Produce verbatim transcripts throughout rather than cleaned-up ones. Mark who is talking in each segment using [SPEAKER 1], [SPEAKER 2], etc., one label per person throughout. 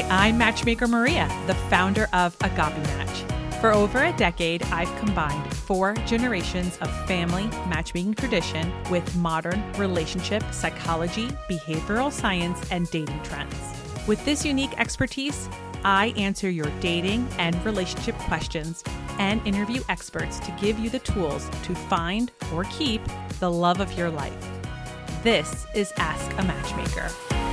[SPEAKER 1] I'm Matchmaker Maria, the founder of Agape Match. For over a decade, I've combined four generations of family matchmaking tradition with modern relationship psychology, behavioral science, and dating trends. With this unique expertise, I answer your dating and relationship questions and interview experts to give you the tools to find or keep the love of your life. This is Ask a Matchmaker.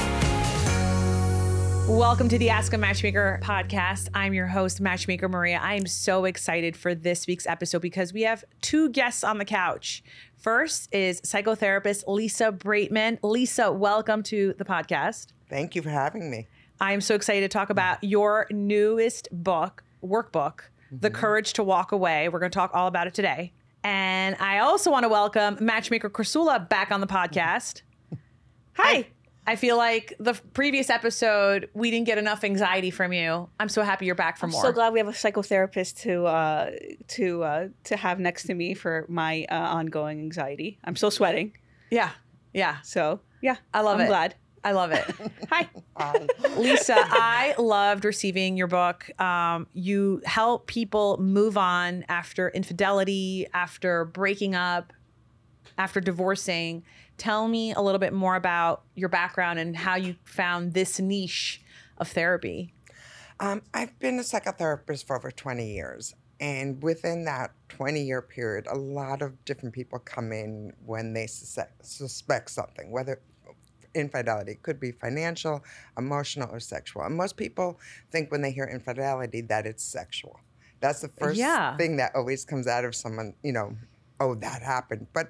[SPEAKER 1] Welcome to the Ask a Matchmaker podcast. I'm your host, Matchmaker Maria. I am so excited for this week's episode because we have two guests on the couch. First is psychotherapist Lisa Braitman. Lisa, welcome to the podcast.
[SPEAKER 2] Thank you for having me.
[SPEAKER 1] I am so excited to talk about your newest book, workbook, mm-hmm. The Courage to Walk Away. We're going to talk all about it today. And I also want to welcome Matchmaker Chrysula back on the podcast. Hi. I feel like the previous episode, we didn't get enough anxiety from you. I'm so happy you're back for
[SPEAKER 3] I'm
[SPEAKER 1] more.
[SPEAKER 3] so glad we have a psychotherapist to uh, to uh, to have next to me for my uh, ongoing anxiety. I'm still sweating.
[SPEAKER 1] Yeah, yeah.
[SPEAKER 3] So yeah,
[SPEAKER 1] I love
[SPEAKER 3] I'm
[SPEAKER 1] it.
[SPEAKER 3] I'm glad.
[SPEAKER 1] I love it. Hi.
[SPEAKER 2] Hi.
[SPEAKER 1] Lisa, I loved receiving your book. Um, you help people move on after infidelity, after breaking up, after divorcing. Tell me a little bit more about your background and how you found this niche of therapy.
[SPEAKER 2] Um, I've been a psychotherapist for over twenty years. And within that twenty-year period, a lot of different people come in when they suspect, suspect something, whether infidelity. It could be financial, emotional, or sexual. And most people think when they hear infidelity that it's sexual. That's the first
[SPEAKER 1] yeah.
[SPEAKER 2] thing that always comes out of someone, you know, oh, that happened. But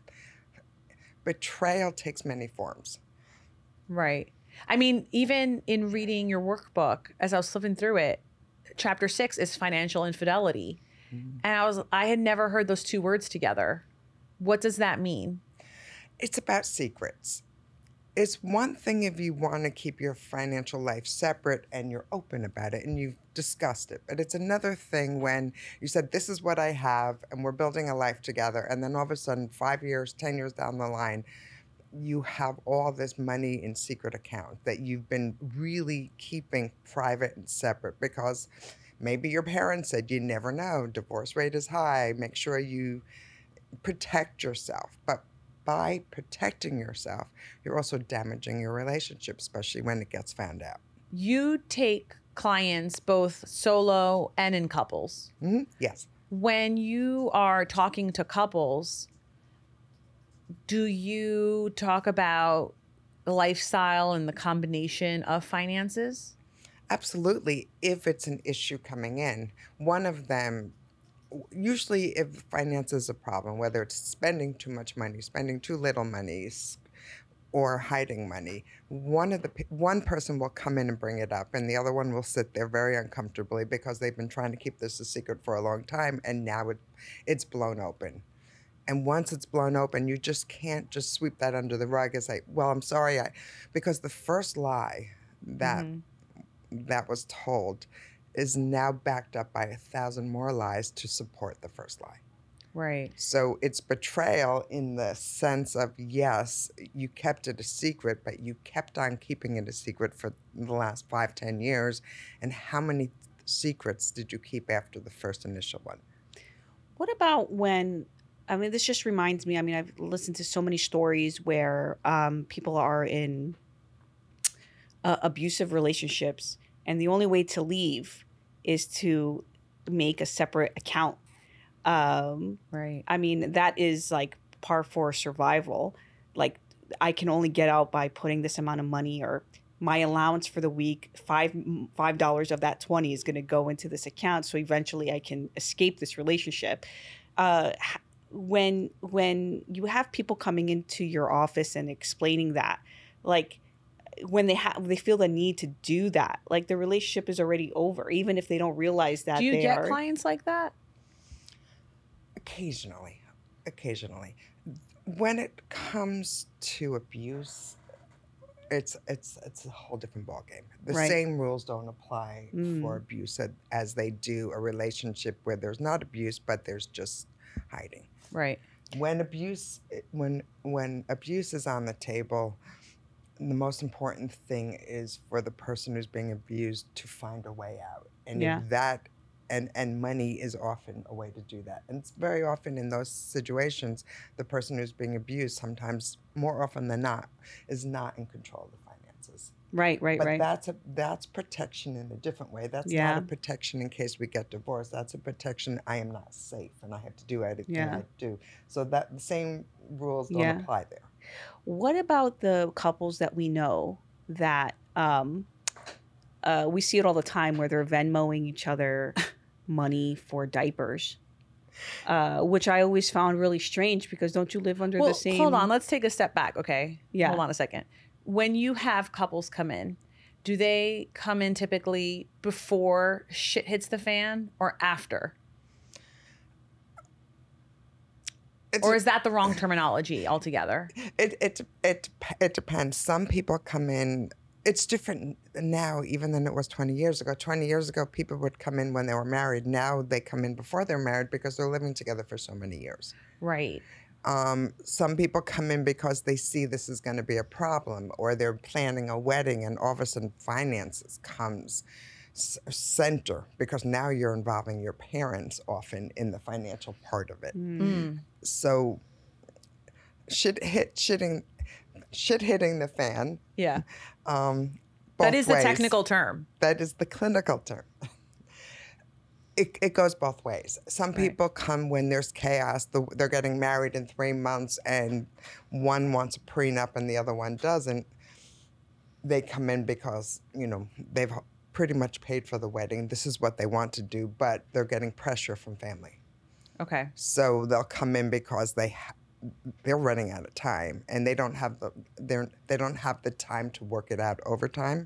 [SPEAKER 2] betrayal takes many forms.
[SPEAKER 1] Right. I mean, even in reading your workbook, as I was flipping through it, chapter six is financial infidelity. Mm-hmm. And I was, I had never heard those two words together. What does that mean?
[SPEAKER 2] It's about secrets. It's one thing if you want to keep your financial life separate and you're open about it and you've discussed it. But it's another thing when you said, this is what I have and we're building a life together. And then all of a sudden, five years, ten years down the line, you have all this money in secret account that you've been really keeping private and separate because maybe your parents said, you never know, divorce rate is high, make sure you protect yourself. But by protecting yourself, you're also damaging your relationship, especially when it gets found out.
[SPEAKER 1] You take clients both solo and in couples.
[SPEAKER 2] Mm-hmm. Yes.
[SPEAKER 1] When you are talking to couples, do you talk about lifestyle and the combination of finances?
[SPEAKER 2] Absolutely. If it's an issue coming in, one of them, usually if finance is a problem, whether it's spending too much money, spending too little money, or hiding money, one of the one person will come in and bring it up, and the other one will sit there very uncomfortably because they've been trying to keep this a secret for a long time, and now it it's blown open. And once it's blown open, you just can't just sweep that under the rug and say, well, I'm sorry, I, because the first lie that mm-hmm. that was told is now backed up by a thousand more lies to support the first lie.
[SPEAKER 1] Right.
[SPEAKER 2] So it's betrayal in the sense of, yes, you kept it a secret, but you kept on keeping it a secret for the last five, ten years. And how many secrets did you keep after the first initial one?
[SPEAKER 3] What about when, I mean, this just reminds me, I mean, I've listened to so many stories where um, people are in uh, abusive relationships, and the only way to leave is to make a separate account. Um,
[SPEAKER 1] right.
[SPEAKER 3] I mean, that is like par for survival. Like, I can only get out by putting this amount of money, or my allowance for the week, five five dollars of that twenty is going to go into this account, so eventually I can escape this relationship. Uh, when when you have people coming into your office and explaining that, like, when they have they feel the need to do that, like, the relationship is already over, even if they don't realize that.
[SPEAKER 1] Do you
[SPEAKER 3] they
[SPEAKER 1] get
[SPEAKER 3] are...
[SPEAKER 1] clients like that?
[SPEAKER 2] Occasionally, occasionally. When it comes to abuse, it's it's it's a whole different ballgame. The
[SPEAKER 3] Right.
[SPEAKER 2] same rules don't apply
[SPEAKER 3] Mm.
[SPEAKER 2] for abuse as, as they do a relationship where there's not abuse, but there's just hiding.
[SPEAKER 1] Right.
[SPEAKER 2] When abuse when when abuse is on the table, the most important thing is for the person who's being abused to find a way out. And
[SPEAKER 3] Yeah.
[SPEAKER 2] if that and and money is often a way to do that. And it's very often in those situations, the person who's being abused, sometimes more often than not, is not in control of the finances.
[SPEAKER 3] Right, right,
[SPEAKER 2] But
[SPEAKER 3] right.
[SPEAKER 2] that's a that's protection in a different way. That's not
[SPEAKER 3] Yeah.
[SPEAKER 2] a protection in case we get divorced. That's a protection I am not safe and I have to do everything
[SPEAKER 3] Yeah.
[SPEAKER 2] I do. So that the same rules don't
[SPEAKER 3] Yeah.
[SPEAKER 2] apply there.
[SPEAKER 3] What about the couples that we know that um, uh, we see it all the time where they're Venmoing each other money for diapers, uh, which I always found really strange because don't you live under
[SPEAKER 1] Well,
[SPEAKER 3] the same?
[SPEAKER 1] hold on. Let's take a step back, okay?
[SPEAKER 3] Yeah.
[SPEAKER 1] Hold on a second. When you have couples come in, do they come in typically before shit hits the fan or after?
[SPEAKER 2] It's
[SPEAKER 1] Or
[SPEAKER 2] a-
[SPEAKER 1] is that the wrong terminology altogether?
[SPEAKER 2] It it it it depends. Some people come in. It's different now, even than it was twenty years ago. twenty years ago, people would come in when they were married. Now they come in before they're married because they're living together for so many years.
[SPEAKER 1] Right.
[SPEAKER 2] Um, some people come in because they see this is going to be a problem, or they're planning a wedding, and all of a sudden finances comes s- center because now you're involving your parents often in the financial part of it.
[SPEAKER 1] Mm.
[SPEAKER 2] So shit hit shitting shit hitting the fan.
[SPEAKER 1] Yeah.
[SPEAKER 2] Um,
[SPEAKER 1] That
[SPEAKER 2] both
[SPEAKER 1] is the
[SPEAKER 2] ways.
[SPEAKER 1] technical term.
[SPEAKER 2] That is the clinical term. It, it goes both ways. Some
[SPEAKER 1] Right.
[SPEAKER 2] people come when there's chaos. The, they're getting married in three months, and one wants a prenup and the other one doesn't. They come in because you know they've pretty much paid for the wedding. This is what they want to do, but they're getting pressure from family.
[SPEAKER 1] Okay.
[SPEAKER 2] So they'll come in because they ha- they're running out of time, and they don't have the they they don't have the time to work it out over time.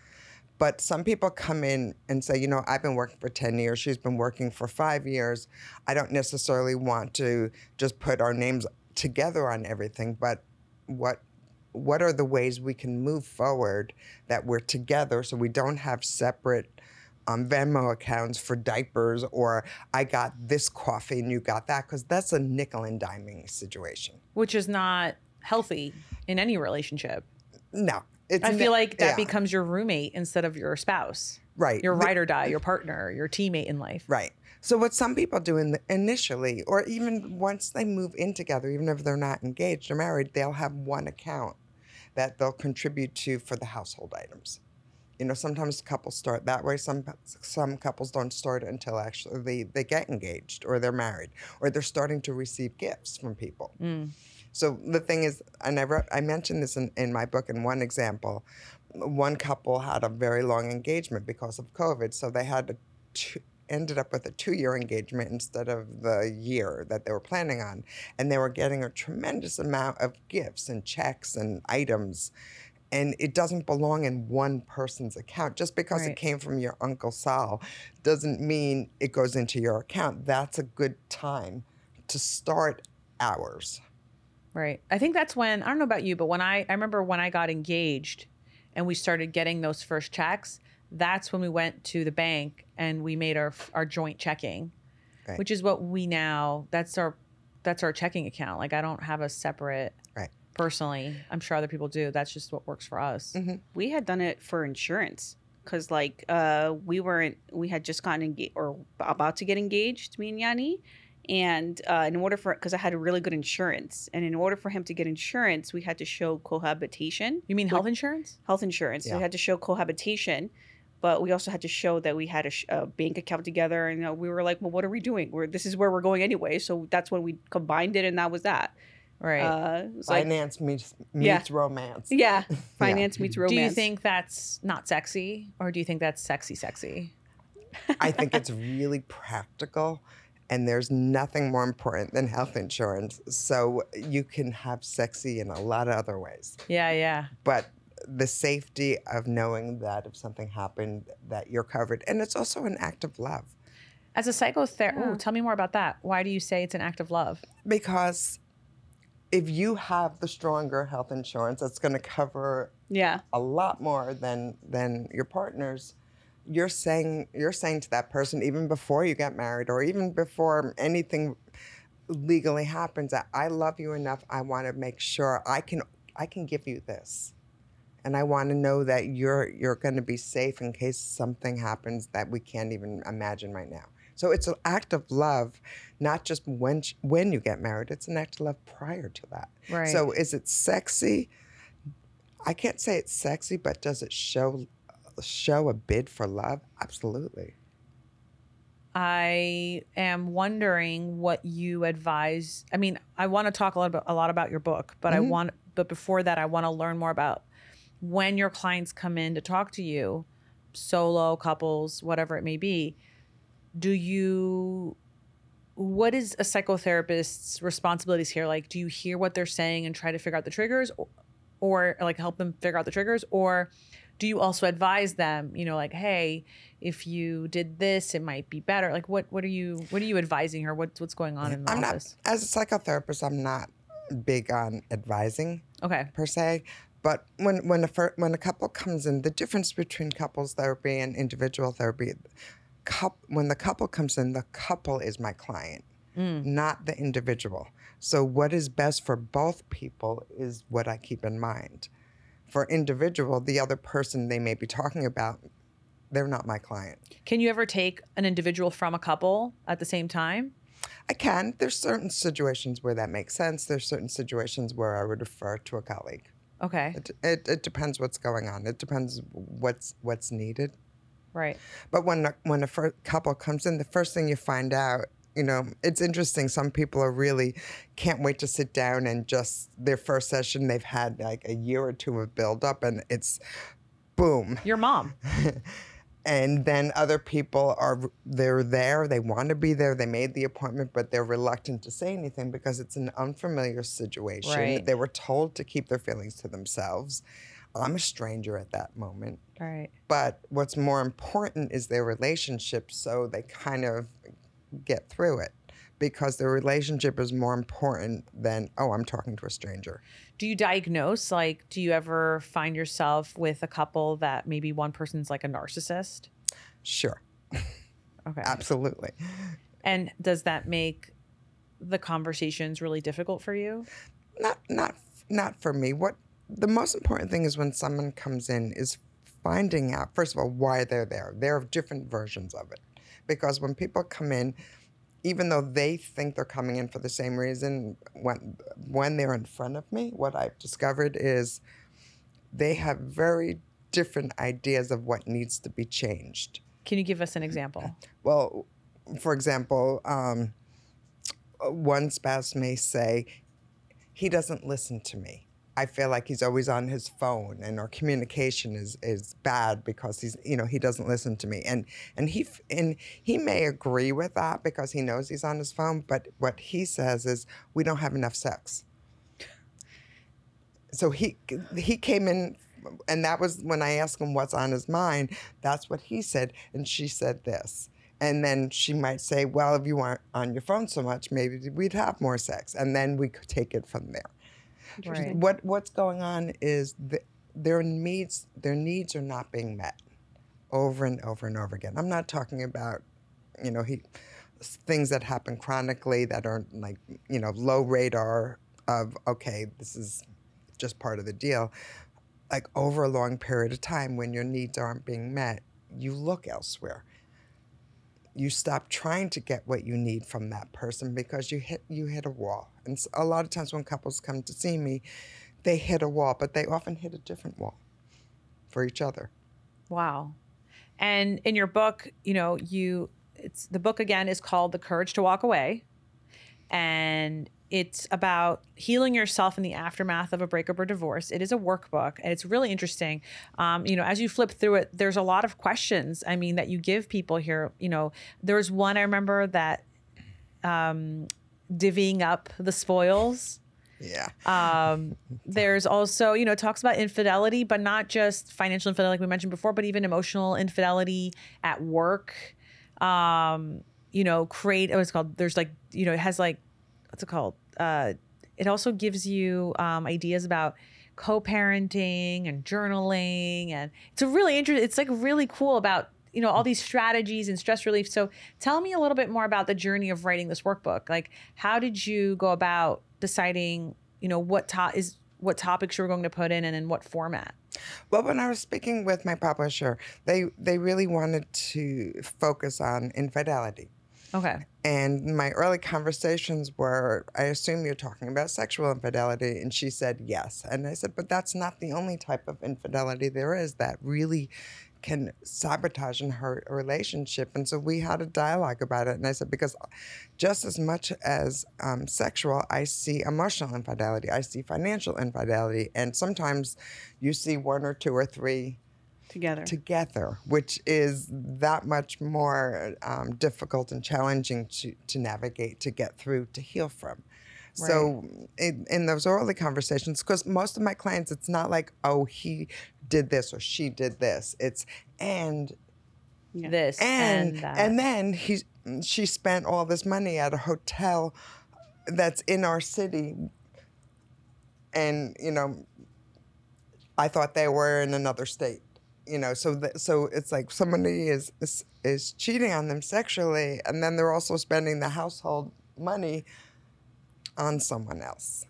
[SPEAKER 2] But some people come in and say, you know, I've been working for ten years. She's been working for five years. I don't necessarily want to just put our names together on everything, but what what are the ways we can move forward that we're together so we don't have separate um, Venmo accounts for diapers, or I got this coffee and you got that, because that's a nickel and diming situation.
[SPEAKER 1] Which is not healthy in any relationship.
[SPEAKER 2] No. It's
[SPEAKER 1] I
[SPEAKER 2] ne-
[SPEAKER 1] feel like that
[SPEAKER 2] yeah,
[SPEAKER 1] becomes your roommate instead of your spouse,
[SPEAKER 2] right.
[SPEAKER 1] your
[SPEAKER 2] The-
[SPEAKER 1] ride or die, your partner, your teammate in life.
[SPEAKER 2] Right. So what some people do in the, initially, or even once they move in together, even if they're not engaged or married, they'll have one account that they'll contribute to for the household items. You know, sometimes couples start that way. Some some couples don't start until actually they, they get engaged or they're married or they're starting to receive gifts from people.
[SPEAKER 1] Mm.
[SPEAKER 2] So the thing is, and I, wrote, I mentioned this in, in my book in one example. One couple had a very long engagement because of COVID, so they had a two, ended up with a two-year engagement instead of the year that they were planning on. And they were getting a tremendous amount of gifts and checks and items. And it doesn't belong in one person's account. Just because
[SPEAKER 1] Right.
[SPEAKER 2] it came from your Uncle Sal doesn't mean it goes into your account. That's a good time to start ours.
[SPEAKER 1] Right. I think that's when, I don't know about you, but when I, I remember when I got engaged and we started getting those first checks, that's when we went to the bank and we made our our joint checking,
[SPEAKER 2] Right.
[SPEAKER 1] which is what we now, that's our, that's our checking account. Like I don't have a separate,
[SPEAKER 2] Right.
[SPEAKER 1] personally, I'm sure other people do. That's just what works for us.
[SPEAKER 2] Mm-hmm.
[SPEAKER 3] We had done it for insurance because like uh we weren't we had just gotten engaged or about to get engaged, me and Yanni, and uh in order for because I had a really good insurance, and in order for him to get insurance we had to show cohabitation,
[SPEAKER 1] You mean health insurance?
[SPEAKER 3] health insurance. So
[SPEAKER 2] Yeah.
[SPEAKER 3] we had to show cohabitation, but we also had to show that we had a, sh- a bank account together, and you know, we were like, well, what are we doing? We're this is where we're going anyway, so that's when we combined it, and that was that.
[SPEAKER 1] Right.
[SPEAKER 3] Uh, it was like,
[SPEAKER 2] Finance meets,
[SPEAKER 3] Yeah.
[SPEAKER 2] meets romance.
[SPEAKER 3] yeah, finance meets romance.
[SPEAKER 1] do you think that's not sexy or do you think that's sexy, sexy?
[SPEAKER 2] I think it's really practical, and there's nothing more important than health insurance. So you can have sexy in a lot of other ways.
[SPEAKER 1] Yeah, yeah.
[SPEAKER 2] But the safety of knowing that if something happened, that you're covered. And it's also an act of love.
[SPEAKER 1] As a psychotherapist,
[SPEAKER 3] Yeah.
[SPEAKER 1] oh, tell me more about that. Why do you say it's an act of love?
[SPEAKER 2] Because if you have the stronger health insurance that's going to cover
[SPEAKER 3] Yeah,
[SPEAKER 2] a lot more than than your partner's, you're saying you're saying to that person, even before you get married or even before anything legally happens, that I love you enough, I want to make sure I can I can give you this. And I want to know that you're you're going to be safe in case something happens that we can't even imagine right now. So it's an act of love, not just when sh- when you get married. It's an act of love prior to that.
[SPEAKER 3] Right.
[SPEAKER 2] So is it sexy? I can't say it's sexy, but does it show show a bid for love? Absolutely.
[SPEAKER 1] I am wondering what you advise. I mean, I want to talk a lot about a lot about your book, but I want but before that I want to learn more about when your clients come in to talk to you, solo, couples, whatever it may be. Do you what is a psychotherapist's responsibilities here? Like, do you hear what they're saying and try to figure out the triggers, or, or like help them figure out the triggers, or do you also advise them, you know, like, hey, if you did this, it might be better? Like, what, what are you, what are you advising her? What's, what's going on in the
[SPEAKER 2] I'm
[SPEAKER 1] office?
[SPEAKER 2] not, as a psychotherapist, I'm not big on advising
[SPEAKER 1] Okay.
[SPEAKER 2] per se. But when when a fir- when a couple comes in, the difference between couples therapy and individual therapy, coup- when the couple comes in, the couple is my client,
[SPEAKER 1] Mm.
[SPEAKER 2] not the individual. So what is best for both people is what I keep in mind. For individual, the other person they may be talking about, they're not my client.
[SPEAKER 1] Can you ever take an individual from a couple at the same time?
[SPEAKER 2] I can. There's certain situations where that makes sense. There's certain situations where I would refer to a colleague.
[SPEAKER 1] Okay.
[SPEAKER 2] It, it, it depends what's going on. It depends what's what's needed.
[SPEAKER 1] Right.
[SPEAKER 2] But when a, when a fir- couple comes in, the first thing you find out, you know, it's interesting. Some people are really can't wait to sit down and just their first session, they've had like a year or two of build up and it's boom.
[SPEAKER 1] Your mom.
[SPEAKER 2] And then other people are, they're there, they want to be there, they made the appointment, but they're reluctant to say anything because it's an unfamiliar situation.
[SPEAKER 1] Right.
[SPEAKER 2] They were told to keep their feelings to themselves. I'm a stranger at that moment.
[SPEAKER 1] Right.
[SPEAKER 2] But what's more important is their relationship, so they kind of get through it because their relationship is more important than, oh, I'm talking to a stranger.
[SPEAKER 1] Do you diagnose, like, do you ever find yourself with a couple that maybe one person's like a narcissist?
[SPEAKER 2] Sure.
[SPEAKER 1] Okay.
[SPEAKER 2] Absolutely.
[SPEAKER 1] And does that make the conversations really difficult for you?
[SPEAKER 2] Not not not for me. What the most important thing is when someone comes in is finding out, first of all, why they're there. There are different versions of it. Because when people come in, even though they think they're coming in for the same reason, when when they're in front of me, what I've discovered is they have very different ideas of what needs to be changed.
[SPEAKER 1] Can you give us an example?
[SPEAKER 2] Well, for example, um, one spouse may say, he doesn't listen to me. I feel like he's always on his phone and our communication is, is bad because he's, you know, he doesn't listen to me. And and he and he may agree with that because he knows he's on his phone, but what he says is we don't have enough sex. So he he came in and that was when I asked him what's on his mind, that's what he said. And she said this. And then she might say, well, if you weren't on your phone so much, maybe we'd have more sex. And then we could take it from there.
[SPEAKER 1] Right.
[SPEAKER 2] What what's going on is the, their needs their needs are not being met over and over and over again. I'm not talking about, you know, he things that happen chronically that are like, you know, low radar of, okay, this is just part of the deal. Like over a long period of time when your needs aren't being met, you look elsewhere. You stop trying to get what you need from that person because you hit you hit a wall. And a lot of times when couples come to see me, they hit a wall, but they often hit a different wall for each other.
[SPEAKER 1] Wow. And in your book, you know, you it's the book again is called The Courage to Walk Away. And it's about healing yourself in the aftermath of a breakup or divorce. It is a workbook, and it's really interesting. Um, you know, as you flip through it, there's a lot of questions, I mean, that you give people here. You know, there's one I remember that um, divvying up the spoils.
[SPEAKER 2] Yeah.
[SPEAKER 1] Um, there's also, you know, it talks about infidelity, but not just financial infidelity, like we mentioned before, but even emotional infidelity at work. Um, you know, create, what's it called? There's like, you know, it has like, what's it called? Uh, it also gives you um, ideas about co-parenting and journaling. And it's a really interesting, it's like really cool about, you know, all these strategies and stress relief. So tell me a little bit more about the journey of writing this workbook. Like, how did you go about deciding, you know, what to- is what topics you were going to put in and in what format?
[SPEAKER 2] Well, when I was speaking with my publisher, they they really wanted to focus on infidelity.
[SPEAKER 1] Okay.
[SPEAKER 2] And my early conversations were, I assume you're talking about sexual infidelity. And she said, yes. And I said, but that's not the only type of infidelity there is that really can sabotage and hurt a relationship. And so we had a dialogue about it. And I said, because just as much as um, sexual, I see emotional infidelity, I see financial infidelity. And sometimes you see one or two or three
[SPEAKER 3] Together.
[SPEAKER 2] together, which is that much more um, difficult and challenging to, to navigate, to get through, to heal from.
[SPEAKER 1] Right.
[SPEAKER 2] So in, in those early conversations, because most of my clients, it's not like, oh, he did this or she did this. It's, and,
[SPEAKER 1] This
[SPEAKER 2] and,
[SPEAKER 1] and that.
[SPEAKER 2] and then he, she spent all this money at a hotel that's in our city. And, you know, I thought they were in another state. You know, so th- so it's like somebody is, is is cheating on them sexually, and then they're also spending the household money on someone else.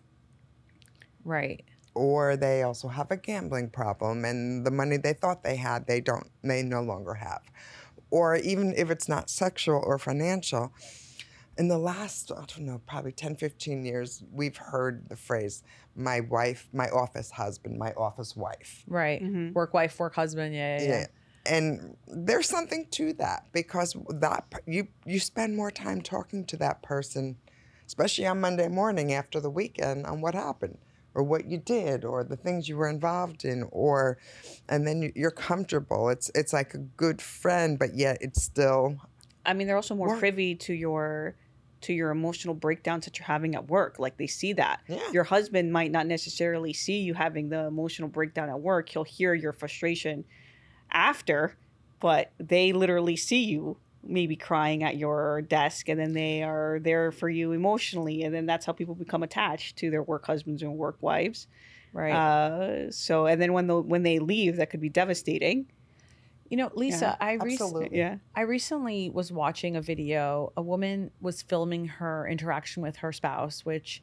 [SPEAKER 1] Right.
[SPEAKER 2] Or they also have a gambling problem, and the money they thought they had, they don't, they no longer have. Or even if it's not sexual or financial, in the last, I don't know, probably ten, fifteen years, we've heard the phrase, my wife, my office husband, my office wife.
[SPEAKER 1] Right.
[SPEAKER 3] Mhm.
[SPEAKER 1] Work wife, work husband. Yeah, yeah, yeah.
[SPEAKER 2] Yeah. And there's something to that, because that you you spend more time talking to that person, especially on Monday morning after the weekend, on what happened or what you did or the things you were involved in, or and then you, you're comfortable. It's it's like a good friend, but yet it's still
[SPEAKER 3] I mean, they're also more
[SPEAKER 2] Work.
[SPEAKER 3] privy to your to your emotional breakdowns that you're having at work. Like, they see that.
[SPEAKER 2] Yeah.
[SPEAKER 3] Your husband might not necessarily see you having the emotional breakdown at work. He'll hear your frustration after, but they literally see you maybe crying at your desk, and then they are there for you emotionally, and then that's how people become attached to their work husbands and work wives.
[SPEAKER 1] Right.
[SPEAKER 3] Uh, so, and then when the when they leave, that could be devastating.
[SPEAKER 1] You know, Lisa,
[SPEAKER 3] Yeah,
[SPEAKER 1] I rec-
[SPEAKER 2] absolutely.
[SPEAKER 3] Yeah.
[SPEAKER 1] I recently was watching a video. A woman was filming her interaction with her spouse, which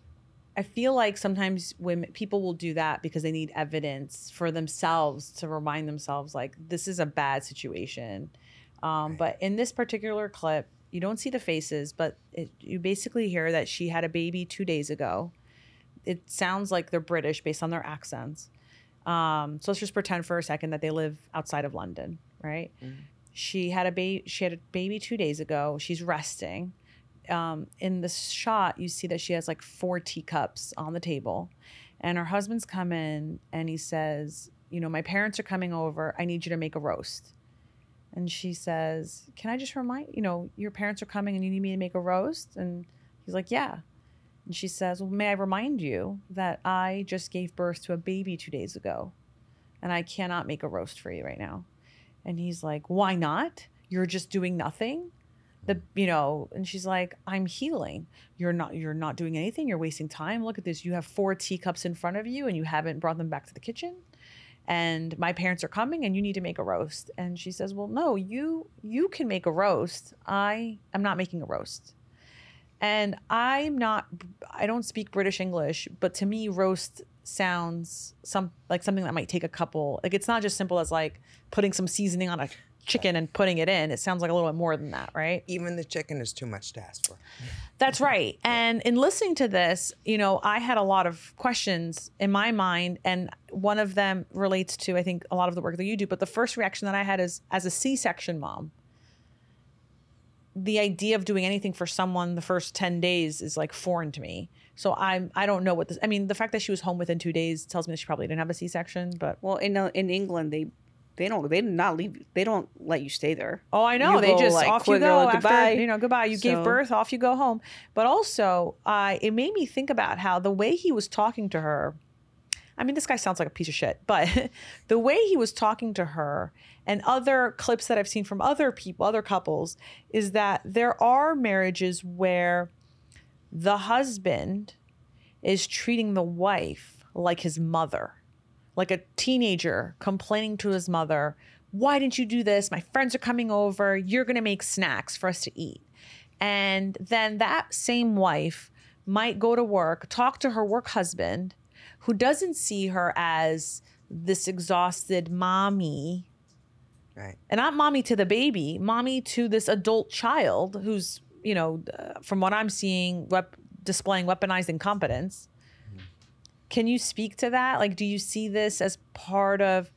[SPEAKER 1] I feel like sometimes women people will do that because they need evidence for themselves to remind themselves, like, this is a bad situation. Um,
[SPEAKER 2] Right.
[SPEAKER 1] But in this particular clip, you don't see the faces, but it, you basically hear that she had a baby two days ago. It sounds like they're British based on their accents. Um, so let's just pretend for a second that they live outside of London, right?
[SPEAKER 2] Mhm.
[SPEAKER 1] She had a baby. She had a baby two days ago. She's resting. Um, in the shot, you see that she has like four teacups on the table, and her husband's come in and he says, "You know, my parents are coming over. I need you to make a roast." And she says, "Can I just remind you know your parents are coming and you need me to make a roast?" And he's like, "Yeah." And she says, "Well, may I remind you that I just gave birth to a baby two days ago and I cannot make a roast for you right now." And he's like, "Why not? You're just doing nothing." The, you know, and she's like, "I'm healing. You're not, you're not doing anything. You're wasting time. Look at this. You have four teacups in front of you and you haven't brought them back to the kitchen. And my parents are coming and you need to make a roast." And she says, "Well, no, you, you can make a roast. I am not making a roast." And I'm not, I don't speak British English, but to me, roast sounds some like something that might take a couple, like, it's not just simple as like putting some seasoning on a chicken and putting it in. It sounds like a little bit more than that, right?
[SPEAKER 2] Even the chicken is too much to ask for.
[SPEAKER 1] That's right. And in listening to this, you know, I had a lot of questions in my mind, and one of them relates to, I think, a lot of the work that you do. But the first reaction that I had is, as a C-section mom, the idea of doing anything for someone the first ten days is like foreign to me. So I'm, I don't know what this, I mean, the fact that she was home within two days tells me that she probably didn't have a C-section, but.
[SPEAKER 3] Well, in uh, in England, they they don't they do not leave. They don't let you stay there.
[SPEAKER 1] Oh, I know.
[SPEAKER 3] You
[SPEAKER 1] They
[SPEAKER 3] go,
[SPEAKER 1] just
[SPEAKER 3] like,
[SPEAKER 1] off you
[SPEAKER 3] quick,
[SPEAKER 1] go
[SPEAKER 3] uh,
[SPEAKER 1] after,
[SPEAKER 3] goodbye.
[SPEAKER 1] you know, goodbye. You gave
[SPEAKER 3] So-
[SPEAKER 1] birth, off you go home. But also, uh, it made me think about how the way he was talking to her, I mean, this guy sounds like a piece of shit, but the way he was talking to her and other clips that I've seen from other people, other couples, is that there are marriages where the husband is treating the wife like his mother, like a teenager complaining to his mother, "Why didn't you do this? My friends are coming over. You're going to make snacks for us to eat." And then that same wife might go to work, talk to her work husband, who doesn't see her as this exhausted mommy.
[SPEAKER 2] Right.
[SPEAKER 1] And not mommy to the baby, mommy to this adult child who's, you know, uh, from what I'm seeing, wep- displaying weaponized incompetence. Mm-hmm. Can you speak to that? Like, do you see this as part of,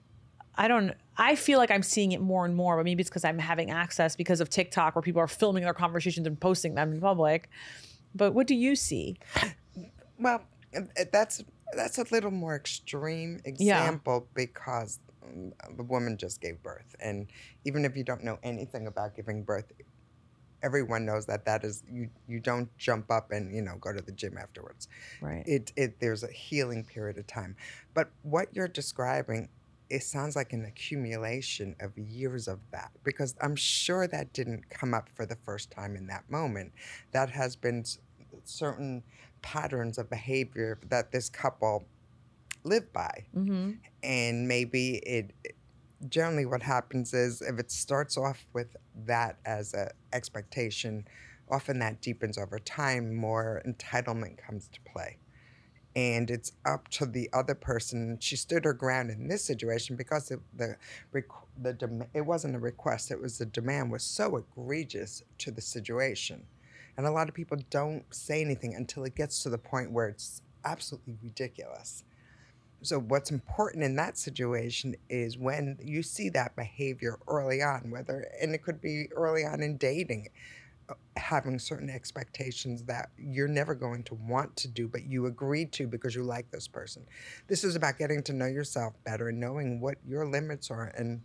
[SPEAKER 1] I don't, I feel like I'm seeing it more and more, but maybe it's because I'm having access because of TikTok where people are filming their conversations and posting them in public. But what do you see?
[SPEAKER 2] Well, that's that's a little more extreme example yeah. because um, the woman just gave birth. And even if you don't know anything about giving birth, everyone knows that that is, you, you don't jump up and, you know, go to the gym afterwards.
[SPEAKER 1] Right.
[SPEAKER 2] It, it, there's a healing period of time. But what you're describing, it sounds like an accumulation of years of that, because I'm sure that didn't come up for the first time in that moment. That has been certain patterns of behavior that this couple live by. Mm-hmm. And maybe it, generally what happens is if it starts off with that as an expectation, often that deepens over time, more entitlement comes to play. And it's up to the other person. She stood her ground in this situation because it, the the dem- it wasn't a request. It was the demand was so egregious to the situation. And a lot of people don't say anything until it gets to the point where it's absolutely ridiculous. So what's important in that situation is when you see that behavior early on, whether, and it could be early on in dating, having certain expectations that you're never going to want to do, but you agreed to because you like this person. This is about getting to know yourself better and knowing what your limits are. And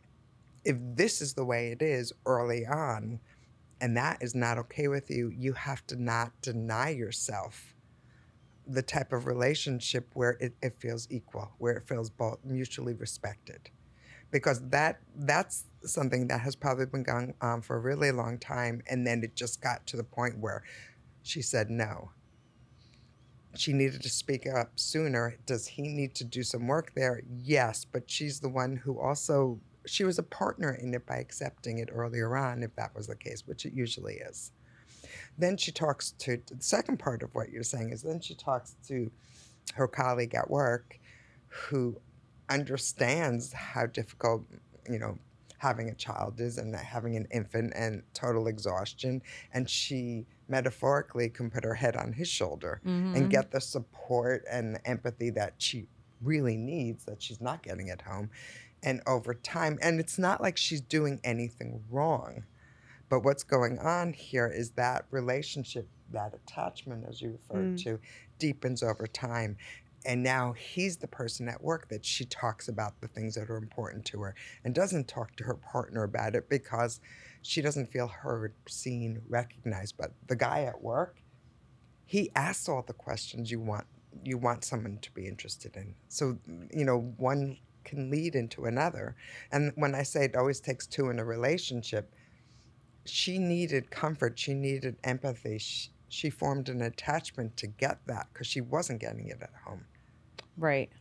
[SPEAKER 2] if this is the way it is early on, and that is not okay with you, you have to not deny yourself the type of relationship where it, it feels equal, where it feels both mutually respected. Because that that's something that has probably been going on for a really long time. And then it just got to the point where she said no. She needed to speak up sooner. Does he need to do some work there? Yes, but she's the one who also, she was a partner in it by accepting it earlier on, if that was the case, which it usually is. Then she talks to, the second part of what you're saying is then she talks to her colleague at work who understands how difficult, you know, having a child is and having an infant and total exhaustion. And she metaphorically can put her head on his shoulder mm-hmm. and get the support and the empathy that she really needs that she's not getting at home. And over time, and it's not like she's doing anything wrong. But what's going on here is that relationship, that attachment, as you referred mm. to, deepens over time. And now he's the person at work that she talks about the things that are important to her and doesn't talk to her partner about it because she doesn't feel heard, seen, recognized. But the guy at work, he asks all the questions you want you want someone to be interested in. So, you know, one can lead into another. And when I say it always takes two in a relationship, she needed comfort. She needed empathy. She, she formed an attachment to get that because she wasn't getting it at home.
[SPEAKER 1] Right.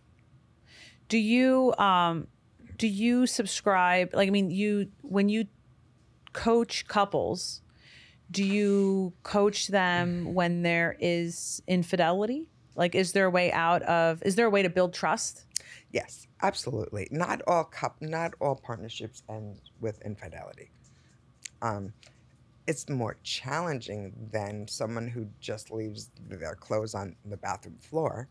[SPEAKER 1] Do you um, do you subscribe? Like, I mean, you when you coach couples, do you coach them when there is infidelity? Like, is there a way out of? Is there a way to build trust?
[SPEAKER 2] Yes, absolutely. Not all cup, not all partnerships end with infidelity. Um, it's more challenging than someone who just leaves their clothes on the bathroom floor.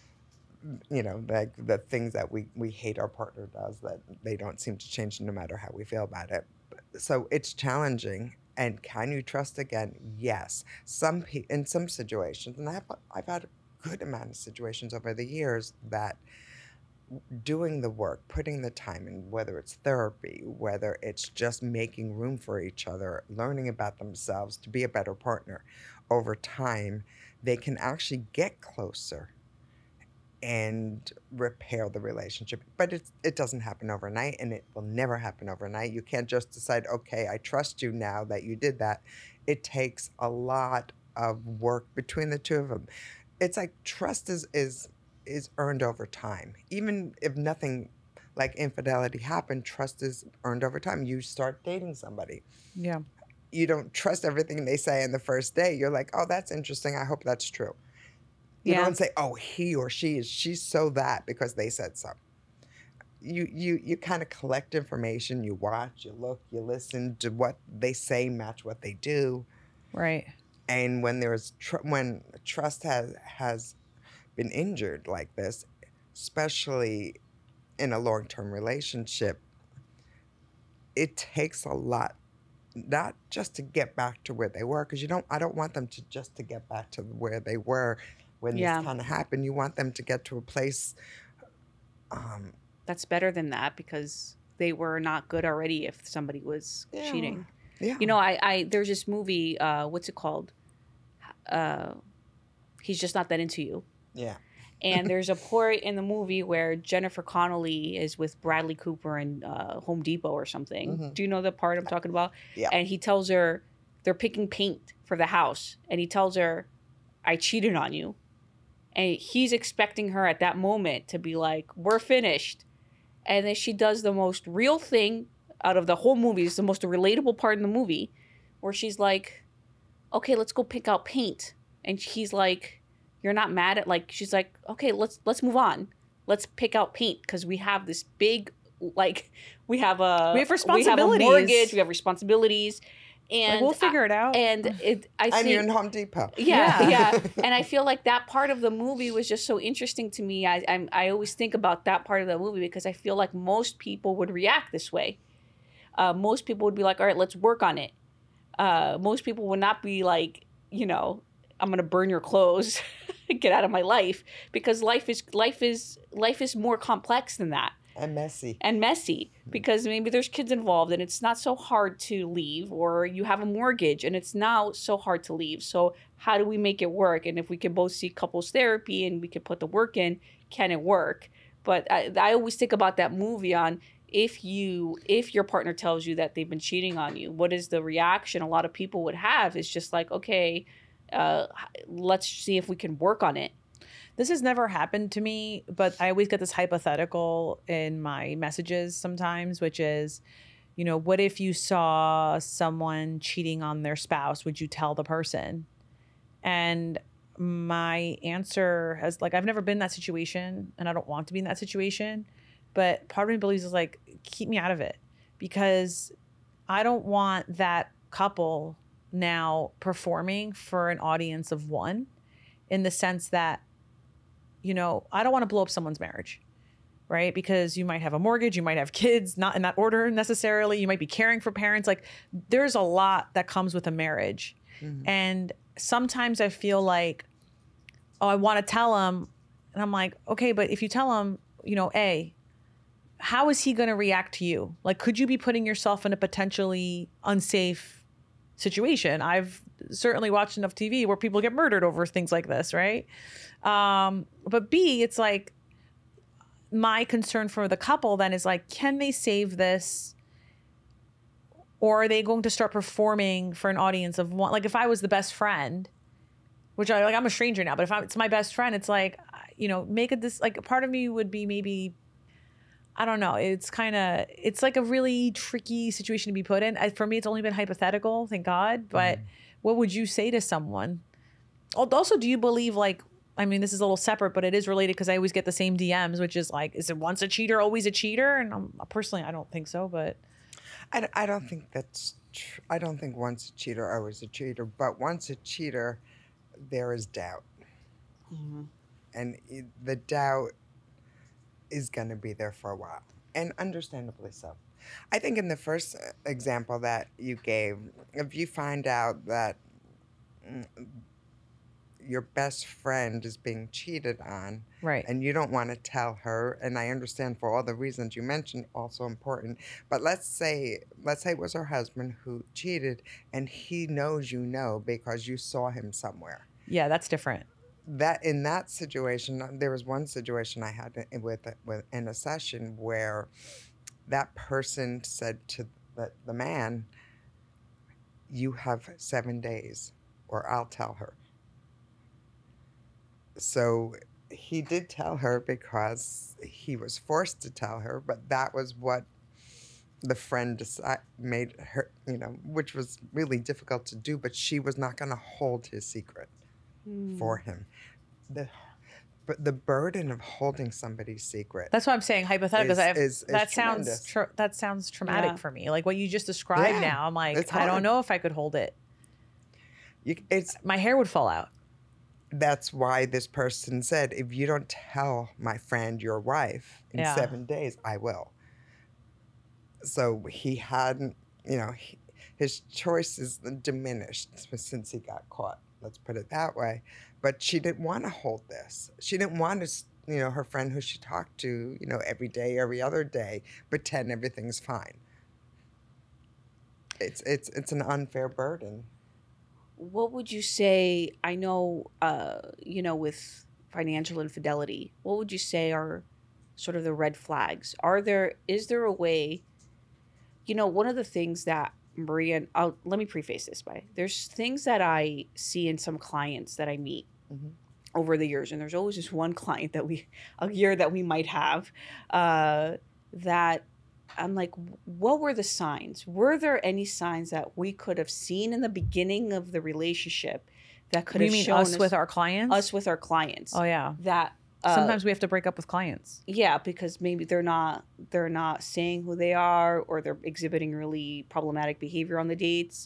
[SPEAKER 2] You know, like the things that we, we hate our partner does that they don't seem to change no matter how we feel about it. So it's challenging. And can you trust again? Yes. Some pe- in some situations, and I've, I've had a good amount of situations over the years that doing the work, putting the time in, whether it's therapy, whether it's just making room for each other, learning about themselves to be a better partner, over time, they can actually get closer and repair the relationship. But it, it doesn't happen overnight, and it will never happen overnight. You can't just decide, okay, I trust you now that you did that. It takes a lot of work between the two of them. It's like trust is is is earned over time. Even if nothing like infidelity happened, trust is earned over time. You start dating somebody.
[SPEAKER 1] Yeah.
[SPEAKER 2] You don't trust everything they say in the first day. You're like, oh, that's interesting. I hope that's true. You
[SPEAKER 1] Yeah.
[SPEAKER 2] don't say, oh, he or she is, she's so that because they said so. You, you, you kind of collect information, you watch, you look, you listen to what they say, match what they do.
[SPEAKER 1] Right.
[SPEAKER 2] And when there's, tr- when trust has, has been injured like this, especially in a long-term relationship, it takes a lot, not just to get back to where they were, because you don't, I don't want them to just to get back to where they were when
[SPEAKER 3] Yeah.
[SPEAKER 2] this kind of happened. You want them to get to a place, um,
[SPEAKER 3] That's better than that because they were not good already if somebody was
[SPEAKER 2] Yeah.
[SPEAKER 3] cheating.
[SPEAKER 2] yeah.
[SPEAKER 3] You know, I, I there's this movie, uh, what's it called? Uh, He's Just Not That Into You.
[SPEAKER 2] yeah.
[SPEAKER 3] And there's a part in the movie where Jennifer Connelly is with Bradley Cooper in uh, Home Depot or something.
[SPEAKER 2] Mhm.
[SPEAKER 3] Do you know the part I'm talking about?
[SPEAKER 2] Yeah.
[SPEAKER 3] And he tells her they're picking paint for the house. And he tells her, I cheated on you. And he's expecting her at that moment to be like, we're finished. And then she does the most real thing out of the whole movie. It's the most relatable part in the movie where she's like, okay, let's go pick out paint. And he's like, you're not mad at, like, she's like, okay, let's let's move on. Let's pick out paint because we have this big, like, we have a
[SPEAKER 1] We have
[SPEAKER 3] We
[SPEAKER 1] responsibilities.
[SPEAKER 3] have a mortgage. We have responsibilities, and
[SPEAKER 1] Like, we'll figure
[SPEAKER 3] I,
[SPEAKER 1] it out.
[SPEAKER 3] And it, I
[SPEAKER 2] And
[SPEAKER 3] think,
[SPEAKER 2] you're in Home Depot.
[SPEAKER 3] yeah,
[SPEAKER 1] Yeah.
[SPEAKER 3] yeah, and I feel like that part of the movie was just so interesting to me. I I'm, I always think about that part of the movie because I feel like most people would react this way. Uh, most people would be like, all right, let's work on it. Uh, most people would not be like, you know, I'm gonna burn your clothes, get out of my life, because life is life is life is more complex than that
[SPEAKER 2] And messy.
[SPEAKER 3] and messy because maybe there's kids involved and it's not so hard to leave, or you have a mortgage and it's now so hard to leave. So how do we make it work? And if we can both see couples therapy and we can put the work in, can it work? But I, I always think about that movie on if you if your partner tells you that they've been cheating on you, what is the reaction a lot of people would have? Is just like, okay, uh, let's see if we can work on it.
[SPEAKER 1] This has never happened to me, but I always get this hypothetical in my messages sometimes, which is, you know, what if you saw someone cheating on their spouse? Would you tell the person? And my answer has, like, I've never been in that situation and I don't want to be in that situation. But part of me believes is like, keep me out of it, because I don't want that couple now performing for an audience of one, in the sense that, you know, I don't want to blow up someone's marriage, right? Because you might have a mortgage, you might have kids, not in that order necessarily. You might be caring for parents. Like, there's a lot that comes with a marriage.
[SPEAKER 2] Mhm.
[SPEAKER 1] And sometimes I feel like, oh, I want to tell him. And I'm like, okay, but if you tell him, you know, A, how is he going to react to you? Like, could you be putting yourself in a potentially unsafe situation? I've certainly watched enough T V where people get murdered over things like this, right? Um, but B, it's like, my concern for the couple then is like, can they save this? Or are they going to start performing for an audience of one? Like, if I was the best friend, which I like, I'm a stranger now, but if I'm, it's my best friend, it's like, you know, make it this, like, a part of me would be maybe, I don't know. It's kind of, it's like a really tricky situation to be put in. I, for me, it's only been hypothetical, thank God. But
[SPEAKER 2] Mhm.
[SPEAKER 1] what would you say to someone? Also, do you believe, like, I mean, this is a little separate, but it is related because I always get the same D Ms, which is like, is it once a cheater, always a cheater? And I'm, personally, I don't think so, but.
[SPEAKER 2] I, d- I don't think that's tr- I don't think once a cheater, always a cheater. But once a cheater, there is doubt.
[SPEAKER 3] Mm-hmm.
[SPEAKER 2] And i- the doubt is going to be there for a while. And understandably so. I think in the first uh, example that you gave, if you find out that mm, your best friend is being cheated on,
[SPEAKER 1] Right.
[SPEAKER 2] and you don't want to tell her, and I understand for all the reasons you mentioned, also important, but let's say let's say it was her husband who cheated and he knows you know because you saw him somewhere.
[SPEAKER 1] Yeah, that's different.
[SPEAKER 2] That in that situation, there was one situation I had in- with with in a session where that person said to the, the man, "You have seven days, or I'll tell her." So he did tell her because he was forced to tell her, but that was what the friend decide, made her, you know, which was really difficult to do, but she was not going to hold his secret
[SPEAKER 3] Mm.
[SPEAKER 2] for him. the but the burden of holding somebody's secret.
[SPEAKER 1] That's what I'm saying. Hypothetical.
[SPEAKER 2] Is-
[SPEAKER 1] I have,
[SPEAKER 2] is- is
[SPEAKER 1] that sounds
[SPEAKER 2] tremendous.
[SPEAKER 1] tr- that sounds traumatic
[SPEAKER 3] Yeah.
[SPEAKER 1] for me. Like what you just described.
[SPEAKER 2] Yeah,
[SPEAKER 1] Now I'm like,
[SPEAKER 2] it's
[SPEAKER 1] I don't
[SPEAKER 2] hard.
[SPEAKER 1] know if I could hold it.
[SPEAKER 2] You, it's
[SPEAKER 1] My hair would fall out.
[SPEAKER 2] that's why this person said, if you don't tell my friend your wife in
[SPEAKER 1] Yeah.
[SPEAKER 2] seven days, I will. So he hadn't, you know, he, his choices diminished since he got caught. Let's put it that way. But she didn't want to hold this. She didn't want to, you know, her friend who she talked to, you know, every day, every other day, pretend everything's fine. It's it's it's an unfair burden.
[SPEAKER 3] What would you say? I know, uh, you know, with financial infidelity, what would you say are sort of the red flags? Are there, is there a way, you know, one of the things that Maria, and I'll, let me preface this by, there's things that I see in some clients that I meet
[SPEAKER 2] Mhm.
[SPEAKER 3] over the years, and there's always just one client that we, a year that we might have, uh, that I'm like, what were the signs? Were there any signs that we could have seen in the beginning of the relationship that could
[SPEAKER 1] You
[SPEAKER 3] have
[SPEAKER 1] mean
[SPEAKER 3] shown
[SPEAKER 1] us with our clients?
[SPEAKER 3] us with our clients?
[SPEAKER 1] Oh yeah.
[SPEAKER 3] That uh,
[SPEAKER 1] Sometimes we have to break up with clients.
[SPEAKER 3] yeah, because maybe they're not they're not saying who they are, or they're exhibiting really problematic behavior on the dates,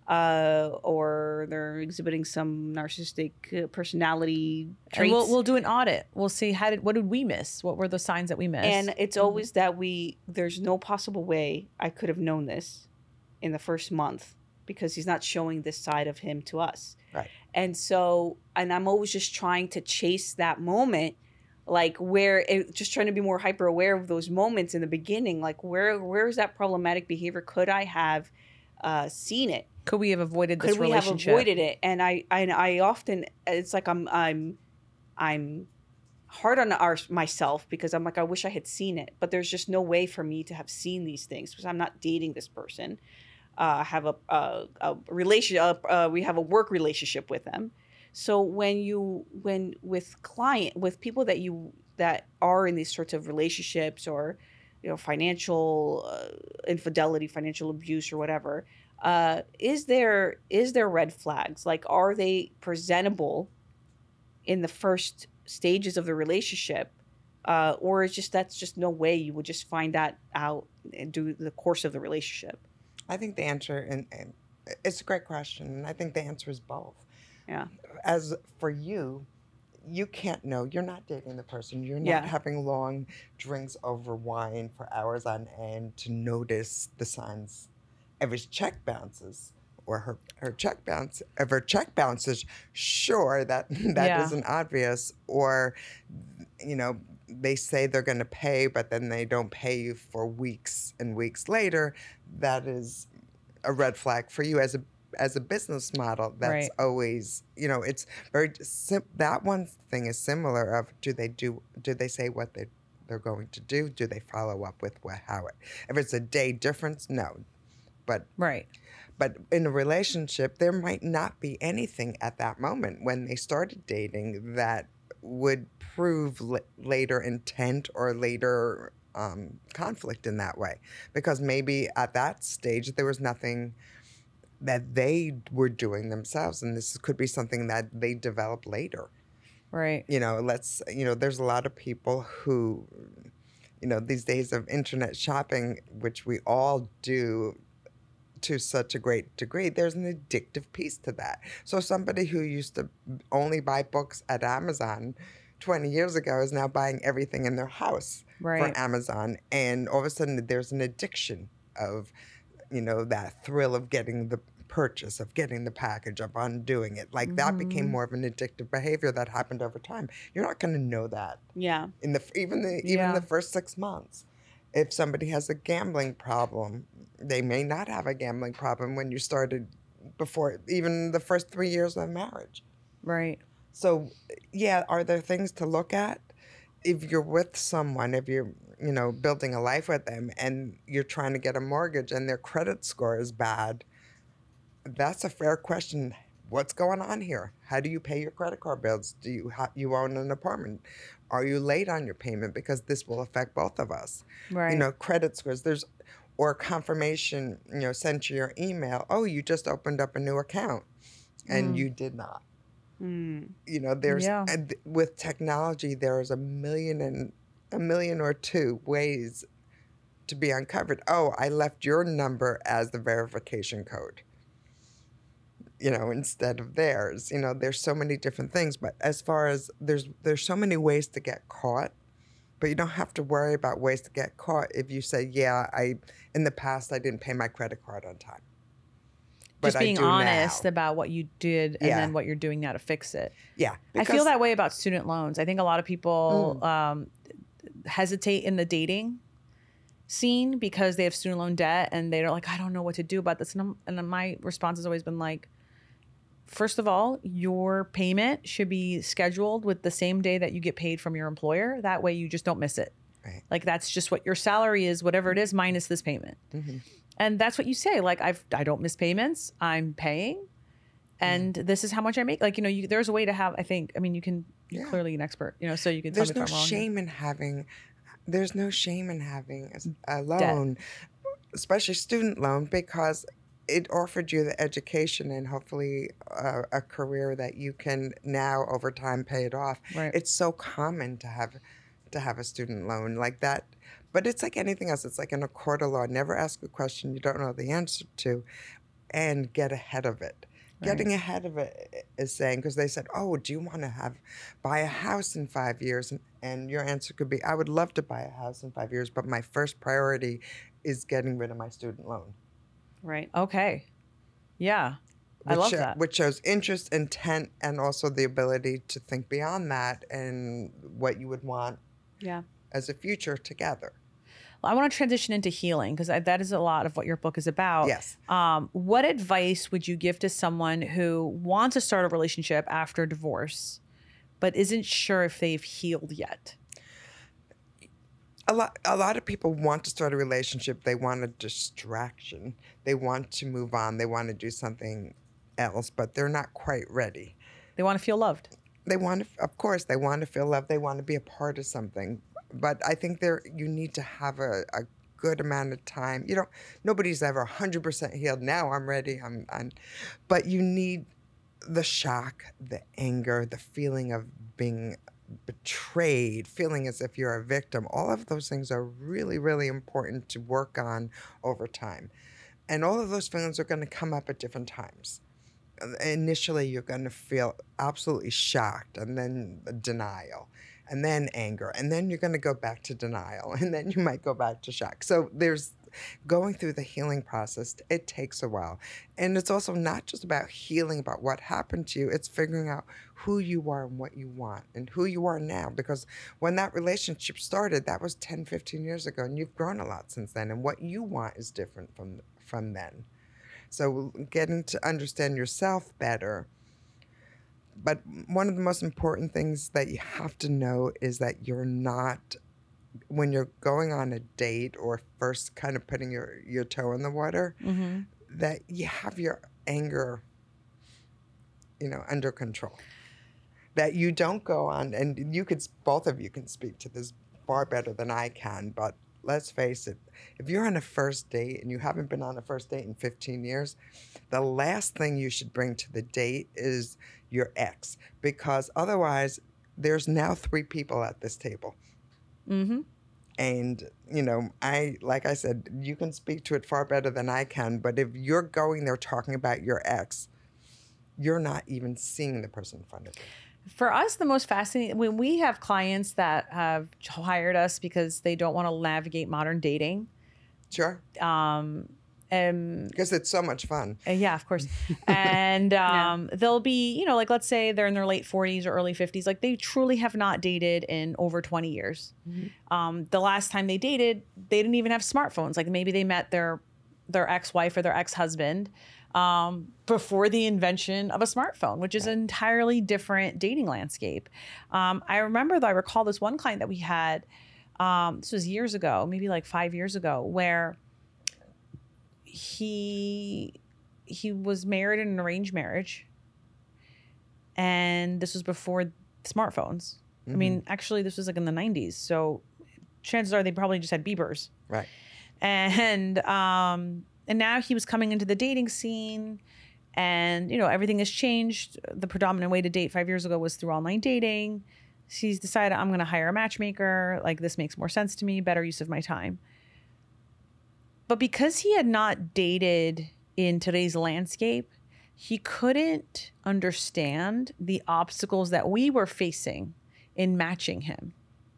[SPEAKER 3] uh, or they're exhibiting some narcissistic uh, personality traits.
[SPEAKER 1] And we'll we'll do an audit. We'll see how did what did we miss? What were the signs that we missed?
[SPEAKER 3] And it's always that we, there's no possible way I could have known this in the first month because he's not showing this side of him to us.
[SPEAKER 2] Right.
[SPEAKER 3] And so, and I'm always just trying to chase that moment, like where, it, just trying to be more hyper aware of those moments in the beginning. Like where, where is that problematic behavior? Could I have uh, seen it?
[SPEAKER 1] Could we have avoided this
[SPEAKER 3] Could we have
[SPEAKER 1] relationship?
[SPEAKER 3] avoided it? And I, I, I often, it's like I'm, I'm, I'm hard on our, myself because I'm like, I wish I had seen it, but there's just no way for me to have seen these things because I'm not dating this person. Uh, have a, a, a relationship, uh, we have a work relationship with them. So when you, when with client, with people that you, that are in these sorts of relationships or, you know, financial uh, infidelity, financial abuse or whatever, uh, is there, is there red flags? Like, are they presentable in the first stages of the relationship? Uh, or is just, that's just no way you would just find that out and do the course of the relationship?
[SPEAKER 2] I think the answer, and, and it's a great question, and I think the answer is both.
[SPEAKER 3] Yeah.
[SPEAKER 2] As for you, you can't know. You're not dating the person. You're not
[SPEAKER 3] Yeah.
[SPEAKER 2] having long drinks over wine for hours on end to notice the signs. If his check bounces or her, her check bounce, if her check bounces, sure, that that
[SPEAKER 1] Yeah.
[SPEAKER 2] isn't obvious. Or, you know, they say they're going to pay, but then they don't pay you for weeks and weeks later. That is a red flag for you as a as a business model. That's
[SPEAKER 1] Right.
[SPEAKER 2] always, you know, it's very sim- that one thing is similar. Of do they do do they say what they they're going to do? Do they follow up with what how it? If it's a day difference, no. But
[SPEAKER 1] Right.
[SPEAKER 2] but in a relationship, there might not be anything at that moment when they started dating that would prove l- later intent or later um, conflict in that way. Because maybe at that stage, there was nothing that they were doing themselves. And this could be something that they develop later.
[SPEAKER 1] Right.
[SPEAKER 2] You know, let's, you know, there's a lot of people who, you know, these days of internet shopping, which we all do to such a great degree, there's an addictive piece to that. So somebody who used to only buy books at Amazon twenty years ago is now buying everything in their house
[SPEAKER 1] Right.
[SPEAKER 2] for Amazon. And all of a sudden there's an addiction of, you know, that thrill of getting the purchase, of getting the package, of undoing it. Like that became
[SPEAKER 1] Mhm.
[SPEAKER 2] more of an addictive behavior that happened over time. You're not going to know that
[SPEAKER 3] Yeah.
[SPEAKER 2] in the even the even
[SPEAKER 1] Yeah.
[SPEAKER 2] the first six months. If somebody has a gambling problem, they may not have a gambling problem when you started before even the first three years of marriage.
[SPEAKER 1] Right.
[SPEAKER 2] So, yeah, are there things to look at? If you're with someone, if you're, you know, building a life with them and you're trying to get a mortgage and their credit score is bad, that's a fair question. What's going on here? How do you pay your credit card bills? Do you ha- you own an apartment? Are you late on your payment? Because this will affect both of us.
[SPEAKER 1] Right.
[SPEAKER 2] You know, credit scores. There's or confirmation. You know, sent to your email. Oh, you just opened up a new account, and
[SPEAKER 1] Mm.
[SPEAKER 2] you did not.
[SPEAKER 3] Mm.
[SPEAKER 2] You know, there's
[SPEAKER 1] Yeah.
[SPEAKER 2] and with technology, there's a million and a million or two ways to be uncovered. Oh, I left your number as the verification code, you know, instead of theirs. You know, there's so many different things. But as far as there's there's so many ways to get caught, but you don't have to worry about ways to get caught if you say, yeah, I in the past I didn't pay my credit card on time. But
[SPEAKER 1] Just
[SPEAKER 2] I
[SPEAKER 1] being
[SPEAKER 2] do
[SPEAKER 1] honest
[SPEAKER 2] now.
[SPEAKER 1] about what you did and
[SPEAKER 2] Yeah.
[SPEAKER 1] then what you're doing now to fix it.
[SPEAKER 2] Yeah.
[SPEAKER 1] I feel
[SPEAKER 2] because-
[SPEAKER 1] that way about student loans. I think a lot of people
[SPEAKER 2] Mm.
[SPEAKER 1] um, hesitate in the dating scene because they have student loan debt and they're like, I don't know what to do about this. And, I'm, and then my response has always been like, first of all, your payment should be scheduled with the same day that you get paid from your employer. That way you just don't miss it.
[SPEAKER 2] Right.
[SPEAKER 1] Like that's just what your salary is, whatever it is, minus this payment.
[SPEAKER 2] Mm-hmm.
[SPEAKER 1] And that's what you say. Like I've, I don't miss payments. I'm paying. And this is how much I make. Like, you know, you, there's a way to have, I think, I mean, you can, you're
[SPEAKER 2] Yeah.
[SPEAKER 1] clearly an expert, you know, so you can
[SPEAKER 2] There's
[SPEAKER 1] tell
[SPEAKER 2] no
[SPEAKER 1] me if I'm wrong.
[SPEAKER 2] shame in having, there's no shame in having a, a loan, especially student loan, because it offered you the education and hopefully uh, a career that you can now over time pay it off.
[SPEAKER 1] Right.
[SPEAKER 2] It's so common to have to have a student loan like that. But it's like anything else. It's like in a court of law. Never ask a question you don't know the answer to and get ahead of it.
[SPEAKER 1] Right.
[SPEAKER 2] Getting ahead of it is saying, because they said, oh, do you want to have buy a house in five years? And, and your answer could be, I would love to buy a house in five years, but my first priority is getting rid of my student loan.
[SPEAKER 3] Right.
[SPEAKER 1] Okay. Yeah. I
[SPEAKER 2] Which
[SPEAKER 1] love
[SPEAKER 2] sho-
[SPEAKER 1] that.
[SPEAKER 2] Which shows interest, intent, and also the ability to think beyond that and what you would want
[SPEAKER 3] Yeah.
[SPEAKER 2] as a future together.
[SPEAKER 1] I want to transition into healing because that is a lot of what your book is about.
[SPEAKER 2] Yes.
[SPEAKER 1] Um, what advice would you give to someone who wants to start a relationship after divorce, but isn't sure if they've healed yet?
[SPEAKER 2] A lot, a lot of people want to start a relationship. They want a distraction. They want to move on. They want to do something else, but they're not quite ready.
[SPEAKER 1] They want to feel loved.
[SPEAKER 2] They want to, of course, they want to feel loved. They want to be a part of something. But I think there, you need to have a, a good amount of time. You don't, nobody's ever one hundred percent healed. Now I'm ready. I'm, I'm, but you need the shock, the anger, the feeling of being betrayed, feeling as if you're a victim. All of those things are really, really important to work on over time. And all of those feelings are going to come up at different times. Initially, you're going to feel absolutely shocked, and then denial, and then anger, and then you're going to go back to denial, and then you might go back to shock. So there's going through the healing process. It takes a while. And it's also not just about healing about what happened to you. It's figuring out who you are and what you want and who you are now. Because when that relationship started, that was ten, fifteen years ago, and you've grown a lot since then. And what you want is different from from then. So getting to understand yourself better. But one of the most important things that you have to know is that you're not, when you're going on a date or first kind of putting your, your toe in the water,
[SPEAKER 1] Mm-hmm.
[SPEAKER 2] that you have your anger, you know, under control. That you don't go on, and you could, both of you can speak to this far better than I can, but let's face it, if you're on a first date and you haven't been on a first date in fifteen years, the last thing you should bring to the date is your ex, because otherwise there's now three people at this table.
[SPEAKER 1] Mm-hmm.
[SPEAKER 2] And, you know, I, like I said, you can speak to it far better than I can, but if you're going there talking about your ex, you're not even seeing the person in front of you.
[SPEAKER 1] For us, the most fascinating, when we have clients that have hired us because they don't want to navigate modern dating,
[SPEAKER 2] Sure.
[SPEAKER 1] um, and
[SPEAKER 2] Because it's so much fun.
[SPEAKER 1] Uh, yeah, of course. And um, they'll be, you know, like let's say they're in their late forties or early fifties. Like they truly have not dated in over twenty years.
[SPEAKER 2] Mm-hmm.
[SPEAKER 1] Um, the last time they dated, they didn't even have smartphones. Like maybe they met their their ex-wife or their ex-husband um, before the invention of a smartphone, which is an entirely different dating landscape. Um, I remember, though, I recall this one client that we had, um, this was years ago, maybe like five years ago, where he he was married in an arranged marriage, and this was before smartphones. I mean, actually, this was like in the nineties, so chances are they probably just had beepers.
[SPEAKER 2] Right.
[SPEAKER 1] And um, and now he was coming into the dating scene, And, you know, everything has changed. The predominant way to date five years ago was through online dating. She's decided, I'm going to hire a matchmaker. Like, this makes more sense to me, better use of my time. But because he had not dated in today's landscape, he couldn't understand the obstacles that we were facing in matching him.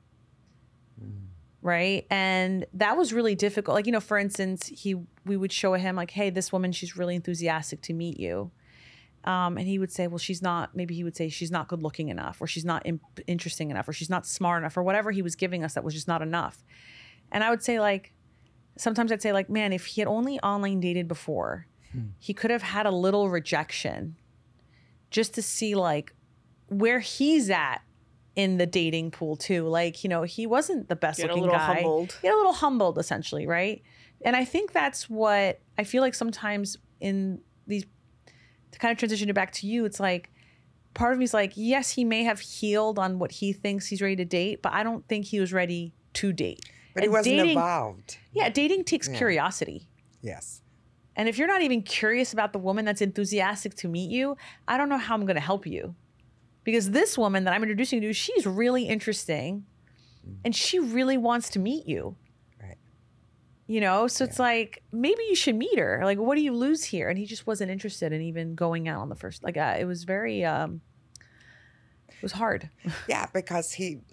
[SPEAKER 1] Mm. Right. And that was really difficult. Like, you know, for instance, he we would show him like, hey, this woman, she's really enthusiastic to meet you. Um, and he would say, well, she's not, maybe he would say she's not good looking enough, or she's not in- interesting enough, or she's not smart enough, or whatever he was giving us that was just not enough. And I would say, like, sometimes I'd say, like, man, if he had only online dated before, hmm. he could have had a little rejection just to see, like, where he's at in the dating pool too. Like, you know, he wasn't the best
[SPEAKER 3] Get
[SPEAKER 1] looking
[SPEAKER 3] a little
[SPEAKER 1] guy.
[SPEAKER 3] humbled.
[SPEAKER 1] Get a little humbled, essentially, right? And I think that's what I feel like sometimes in these, to kind of transition it back to you, it's like, part of me is like, yes, he may have healed on what he thinks he's ready to date, but I don't think he was ready to date.
[SPEAKER 2] But
[SPEAKER 1] and
[SPEAKER 2] he wasn't
[SPEAKER 1] dating,
[SPEAKER 2] evolved.
[SPEAKER 1] Yeah, dating takes
[SPEAKER 2] yeah.
[SPEAKER 1] curiosity.
[SPEAKER 2] Yes.
[SPEAKER 1] And if you're not even curious about the woman that's enthusiastic to meet you, I don't know how I'm going to help you. Because this woman that I'm introducing you to, she's really interesting mm. and she really wants to meet you.
[SPEAKER 2] Right.
[SPEAKER 1] You know, so
[SPEAKER 2] yeah.
[SPEAKER 1] it's like, maybe you should meet her. Like, what do you lose here? And he just wasn't interested in even going out on the first, like, uh, it was very, um, it was hard.
[SPEAKER 2] Yeah, because he,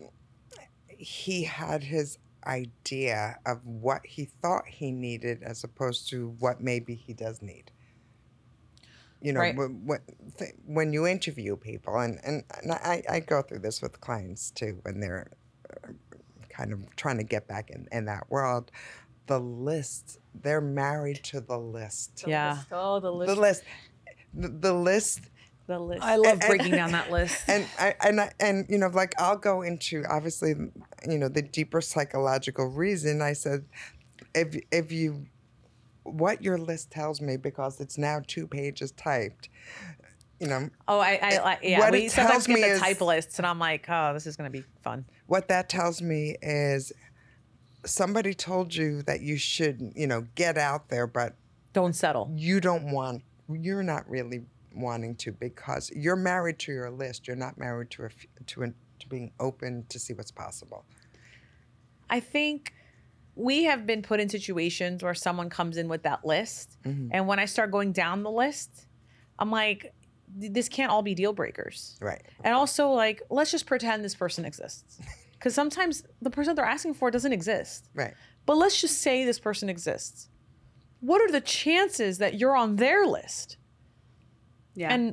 [SPEAKER 2] he had his idea of what he thought he needed as opposed to what maybe he does need. You know,
[SPEAKER 1] right.
[SPEAKER 2] when, when you interview people, and, and, and I, I go through this with clients too, when they're kind of trying to get back in, in that world, the list, they're married to the list.
[SPEAKER 1] Yeah.
[SPEAKER 3] Oh, the list.
[SPEAKER 2] The list. The, the list.
[SPEAKER 1] The list. I love breaking down that list.
[SPEAKER 2] And I and I, and you know, like I'll go into obviously, you know, the deeper psychological reason. I said, if if you, what your list tells me, because it's now two pages typed, you know.
[SPEAKER 1] Oh, I, I, I yeah.
[SPEAKER 2] What
[SPEAKER 1] We
[SPEAKER 2] it
[SPEAKER 1] sometimes
[SPEAKER 2] tells
[SPEAKER 1] get
[SPEAKER 2] me
[SPEAKER 1] the
[SPEAKER 2] is,
[SPEAKER 1] type lists, and I'm like, oh, this is going to be fun.
[SPEAKER 2] What that tells me is, somebody told you that you should, you know, get out there, but
[SPEAKER 1] don't settle.
[SPEAKER 2] You don't want. You're not really wanting to, because you're married to your list. You're not married to a, to a, to being open to see what's possible.
[SPEAKER 1] I think we have been put in situations where someone comes in with that list, mm-hmm. and when I start going down the list, I'm like, this can't all be deal breakers.
[SPEAKER 2] Right.
[SPEAKER 1] And also, like, let's just pretend this person exists, because sometimes the person they're asking for doesn't exist.
[SPEAKER 2] Right.
[SPEAKER 1] But let's just say this person exists. What are the chances that you're on their list? Yeah. And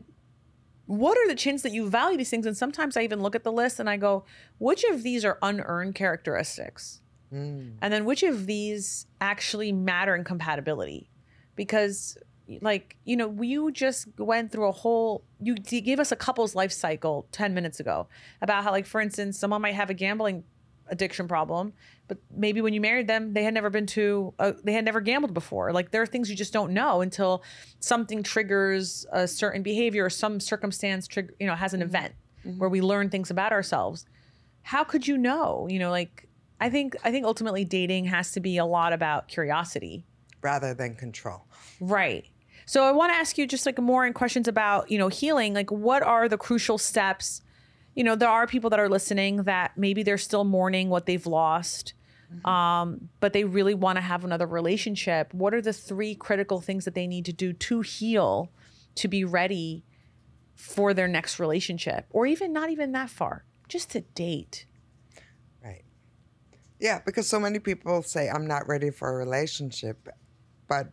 [SPEAKER 1] what are the chances that you value these things? And sometimes I even look at the list and I go, which of these are unearned characteristics? Mm. And then which of these actually matter in compatibility? Because, like, you know, you just went through a whole, you gave us a couple's life cycle ten minutes ago about how, like, for instance, someone might have a gambling addiction problem, but maybe when you married them, they had never been to, uh, they had never gambled before. Like, there are things you just don't know until something triggers a certain behavior or some circumstance, trigger, you know, has an event mm-hmm. where we learn things about ourselves. How could you know? You know, like, I think, I think ultimately dating has to be a lot about curiosity
[SPEAKER 2] rather than control.
[SPEAKER 1] Right. So I want to ask you just like more in questions about, you know, healing. Like, what are the crucial steps? You know, there are people that are listening that maybe they're still mourning what they've lost, mm-hmm. um, but they really want to have another relationship. What are the three critical things that they need to do to heal, to be ready for their next relationship, or even not even that far, just to date?
[SPEAKER 2] Right. Yeah, because so many people say, I'm not ready for a relationship, but,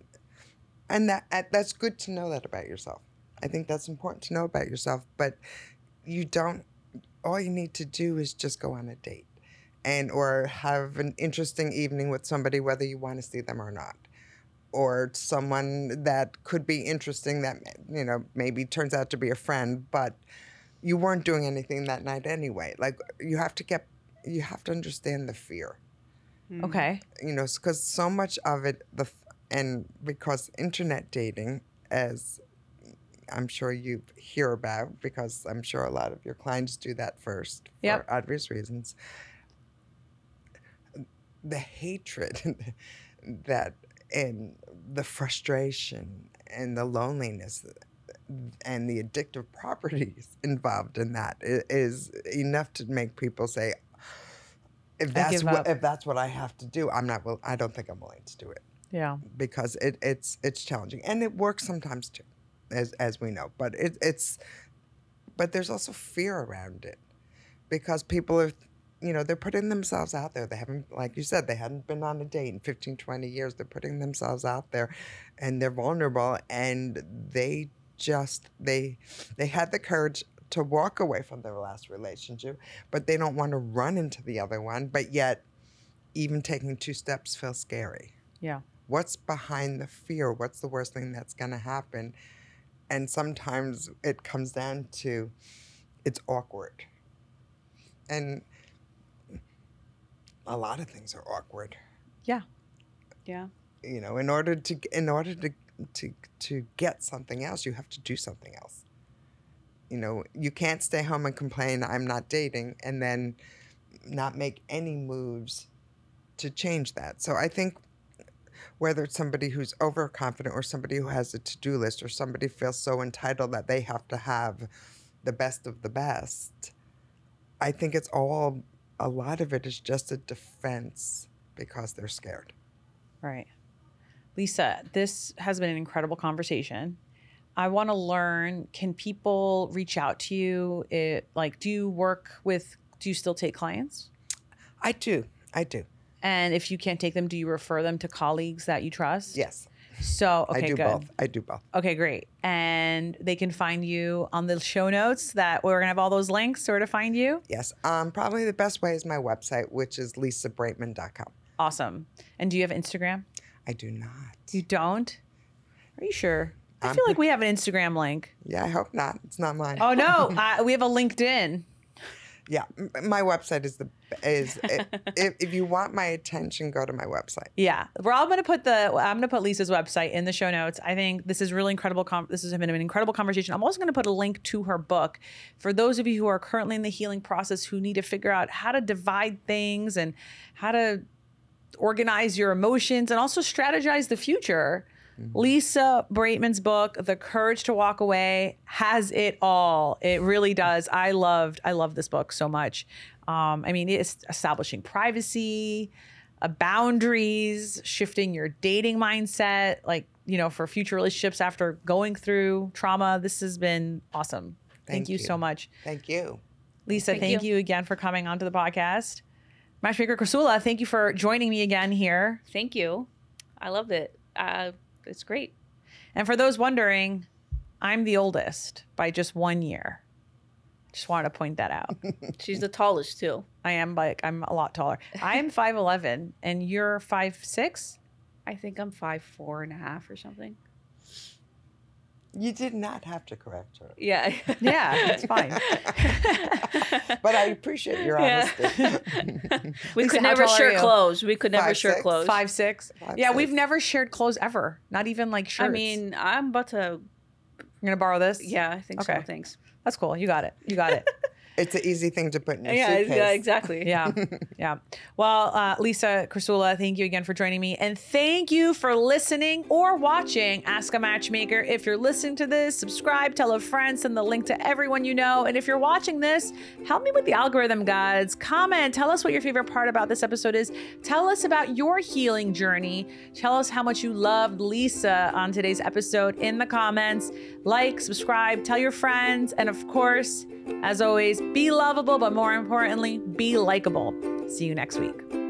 [SPEAKER 2] and that that's good to know that about yourself. I think that's important to know about yourself, but you don't, all you need to do is just go on a date and or have an interesting evening with somebody, whether you want to see them or not, or someone that could be interesting that, you know, maybe turns out to be a friend, but you weren't doing anything that night anyway. Like, you have to get, you have to understand the fear.
[SPEAKER 1] Okay.
[SPEAKER 2] You know, because so much of it, the and because internet dating, as I'm sure you hear about, because I'm sure a lot of your clients do that first for
[SPEAKER 1] yep.
[SPEAKER 2] obvious reasons. The hatred that and the frustration and the loneliness and the addictive properties involved in that i- is enough to make people say, if that's
[SPEAKER 1] give
[SPEAKER 2] what
[SPEAKER 1] up.
[SPEAKER 2] if that's what I have to do, I'm not will I don't think I'm willing to do it,
[SPEAKER 1] Yeah.
[SPEAKER 2] because it, it's it's challenging, and it works sometimes too, as as we know. But it, it's but there's also fear around it, because people are, you know, they're putting themselves out there. They haven't, like you said, they hadn't been on a date in fifteen, twenty years. They're putting themselves out there, and they're vulnerable, and they just they they had the courage to walk away from their last relationship, but they don't want to run into the other one. But yet, even taking two steps feels scary.
[SPEAKER 1] Yeah.
[SPEAKER 2] What's behind the fear? What's the worst thing that's going to happen? And sometimes it comes down to it's awkward. And a lot of things are awkward.
[SPEAKER 1] Yeah.
[SPEAKER 3] Yeah.
[SPEAKER 2] You know, in order to in order to to to get something else, you have to do something else. You know, you can't stay home and complain, I'm not dating, and then not make any moves to change that. So I think whether it's somebody who's overconfident or somebody who has a to-do list or somebody feels so entitled that they have to have the best of the best, I think it's all, a lot of it is just a defense because they're scared.
[SPEAKER 1] Right. Lisa, this has been an incredible conversation. I want to learn, can people reach out to you? It, like, do you work with, do you still take clients?
[SPEAKER 2] I do. I do.
[SPEAKER 1] And if you can't take them, do you refer them to colleagues that you trust?
[SPEAKER 2] Yes.
[SPEAKER 1] So, okay,
[SPEAKER 2] I do
[SPEAKER 1] good.
[SPEAKER 2] both. I do both.
[SPEAKER 1] Okay, great. And they can find you on the show notes that we're going to have all those links where to find you.
[SPEAKER 2] Yes. Um, probably the best way is my website, which is lisa braitman dot com.
[SPEAKER 1] Awesome. And do you have Instagram?
[SPEAKER 2] I do not.
[SPEAKER 1] You don't? Are you sure? I
[SPEAKER 2] Um,
[SPEAKER 1] feel like we have an Instagram link.
[SPEAKER 2] Yeah, I hope not. It's not mine.
[SPEAKER 1] Oh, no. uh, we have a LinkedIn.
[SPEAKER 2] Yeah, m- my website is the is if, if you want my attention, go to my website.
[SPEAKER 1] Yeah, we're all going to put the I'm going to put Lisa's website in the show notes. I think this is really incredible. Com- this has been an incredible conversation. I'm also going to put a link to her book for those of you who are currently in the healing process, who need to figure out how to divide things and how to organize your emotions and also strategize the future. Lisa Braitman's book, The Courage to Walk Away, has it all. It really does. I loved, I love this book so much. Um, I mean, it's establishing privacy, uh, boundaries, shifting your dating mindset, like, you know, for future relationships after going through trauma. This has been awesome. Thank,
[SPEAKER 2] Thank
[SPEAKER 1] you
[SPEAKER 2] you.
[SPEAKER 1] so much.
[SPEAKER 2] Thank you.
[SPEAKER 1] Lisa,
[SPEAKER 3] Thank
[SPEAKER 1] thank you.
[SPEAKER 3] you.
[SPEAKER 1] again for coming onto the podcast. Matchmaker Crisula, thank you for joining me again here.
[SPEAKER 4] Thank you. I love it. Uh, it's great.
[SPEAKER 1] And for those wondering, I'm the oldest by just one year. Just wanted to point that out.
[SPEAKER 4] She's the tallest too.
[SPEAKER 1] I am like, I'm a lot taller. I am five eleven and you're five six.
[SPEAKER 4] I think I'm five four and a half or something.
[SPEAKER 2] You did not have to correct her,
[SPEAKER 4] Yeah.
[SPEAKER 1] Yeah, it's fine.
[SPEAKER 2] but I appreciate your
[SPEAKER 4] Yeah.
[SPEAKER 2] honesty.
[SPEAKER 4] we
[SPEAKER 1] Lisa,
[SPEAKER 4] could
[SPEAKER 1] how
[SPEAKER 4] never
[SPEAKER 1] tall are
[SPEAKER 4] share
[SPEAKER 1] you?
[SPEAKER 4] clothes. We could never
[SPEAKER 2] Five,
[SPEAKER 4] share
[SPEAKER 2] six.
[SPEAKER 4] clothes.
[SPEAKER 1] Five six.
[SPEAKER 2] Five,
[SPEAKER 1] Yeah,
[SPEAKER 2] six.
[SPEAKER 1] we've never shared clothes ever. Not even like shirts.
[SPEAKER 4] I mean, I'm about to.
[SPEAKER 1] you're gonna borrow this?
[SPEAKER 4] Yeah, I think
[SPEAKER 1] Okay.
[SPEAKER 4] so. Thanks.
[SPEAKER 1] That's cool. You got it. You got it.
[SPEAKER 2] It's an easy thing to put in your
[SPEAKER 4] Yeah,
[SPEAKER 2] suitcase.
[SPEAKER 4] yeah, exactly.
[SPEAKER 1] Yeah. Yeah. Well, uh, Lisa Crisula, thank you again for joining me. And thank you for listening or watching Ask a Matchmaker. If you're listening to this, subscribe, tell a friend, send the link to everyone you know. And if you're watching this, help me with the algorithm, guys. Comment. Tell us what your favorite part about this episode is. Tell us about your healing journey. Tell us how much you loved Lisa on today's episode in the comments. Like, subscribe, tell your friends. And of course, as always, be lovable, but more importantly, be likable. See you next week.